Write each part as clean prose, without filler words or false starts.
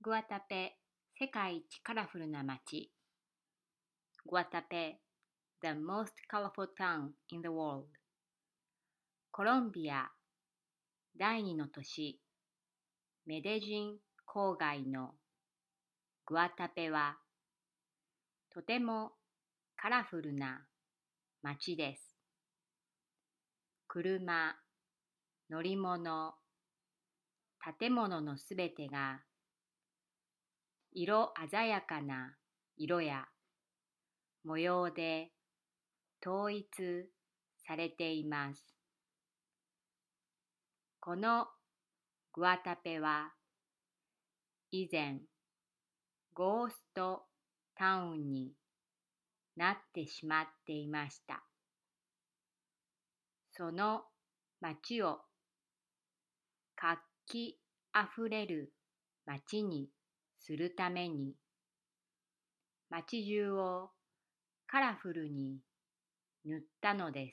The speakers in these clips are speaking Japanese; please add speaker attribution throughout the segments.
Speaker 1: グアタペ、世界一カラフルな街。グアタペ、the most colorful town in the world。コロンビア、第二の都市、メデジン郊外のグアタペは、とてもカラフルな街です。車、乗り物、建物のすべてが色鮮やかな色や模様で統一されています。このグアタペは以前ゴーストタウンになってしまっていました。その街を活気あふれる街にするために、街中をカラフルに塗ったのです。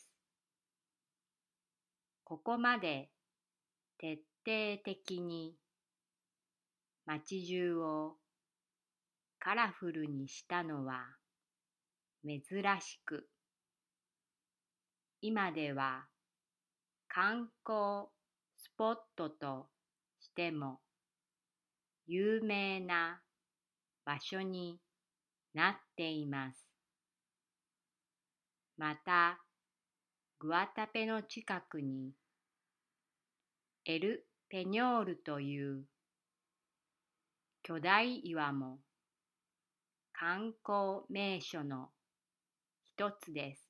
Speaker 1: ここまで徹底的に街中をカラフルにしたのは珍しく、今では観光スポットとしても有名な場所になっています。また、グアタペの近くにエル・ペニョールという巨大岩も観光名所の一つです。